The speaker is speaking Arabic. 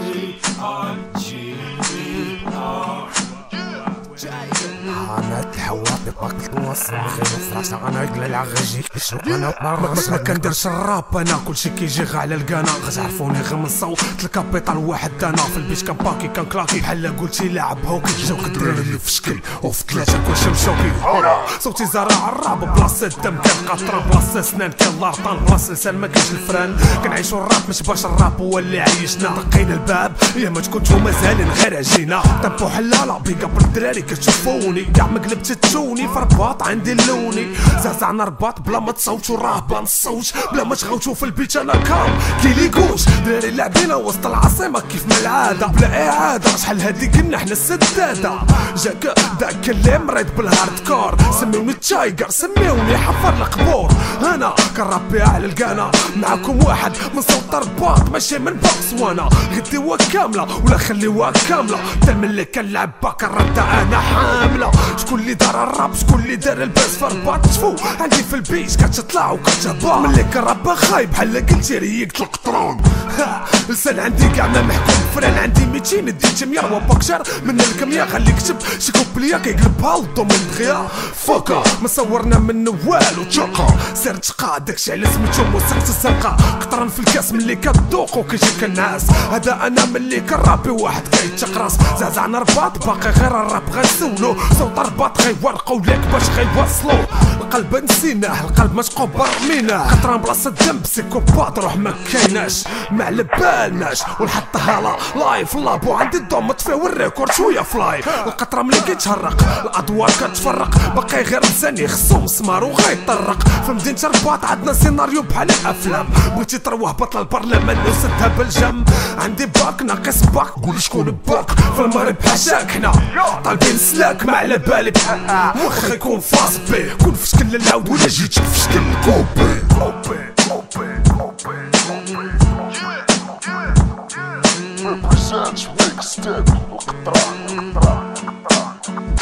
انا تحوط باك توصل غير فراس انا قلال عغجيك شنو انا ما كنديرش الراب انا كلشي كيجي غا على القناه غتعرفوني غير من الصوت الكابيتال واحد انا في البيت كان باكي كان كلاكي بحال قلتي لاعب هوكي جاوك الدراري اللي في شكل وفي ثلاثه كلشي مشوكي صوتي زرع الراب بلاصه الدم كان قطره بلاصه سنان كان لارطان بلاصه لسان ما كاينش الفران كنعيشو الراب مش باش الراب هو اللي عايشنا دقينا الباب يا ما تكونتو مازالين غير عجينا تبو حلاله بيقا بالدراري كتشوفوني كاع ما قلبت تشوني في رباط عندي اللوني زعزعنا رباط بلا ما تصوتو راه بان الصوت بلا ما تغوتو في البيت انا كام كيليكوش دراري لاعبينا وسط العاصمه كيف ما العاده بلا اعاده شحال هادي كنا حنا السداده جاك داك اللي مريض بالهارد كور سميوني التايجر سميوني حفر القبور انا كنربي على القنا معاكم واحد من صوت رباط ماشي من بوكسوانا غديوها كامله ولا خليوها كامله حتى ملي كنلعب باك الرده انا حامله شكون اللي دار الراب شكون اللي دار الباس في رباط تفو عندي في البيت كتطلع وكتهبط ملي كنربا خايب بحال قلتي ريقت القطران لسان عندي كاع ما محكوم فران عندي 200 ديت 100 وباكشر من الكمية خلي كتب شي كوبليه كيقلبها للدومين دغيا فوكا ما صورنا منه والو تشقا سير تشقا داكشي على سميتو موسيقى السرقه قطران في الكاس ملي كتذوق وكيجيك الناس هذا انا ملي كنرابي واحد كيتقراص زعزعنا رباط باقي غير الراب غنسولو صوت رباط غيورقو ليك باش غيوصلو القلب نسيناه القلب مشقوب برميناه قطران بلاصه الدم بسيكوبات روح ما كايناش ما على بالناش ونحطها لايف لابو عندي الضم مطفي والريكورد شويه فلاي القطره ملي كيتهرق الادوار كتفرق باقي غير لساني خصو مسمار وغيطرق في مدينه رباط عندنا سيناريو بحال الافلام بغيتي تروح بطل البرلمان وسدها بالجم عندي باك ناقص باك قول شكون باك في المغرب حاشاك حنا طالبين سلاك ما على بالي مخ يكون فاص بيه كون في شكل العود ولا جيت في شكل الكوبي represents Rick Stick القطران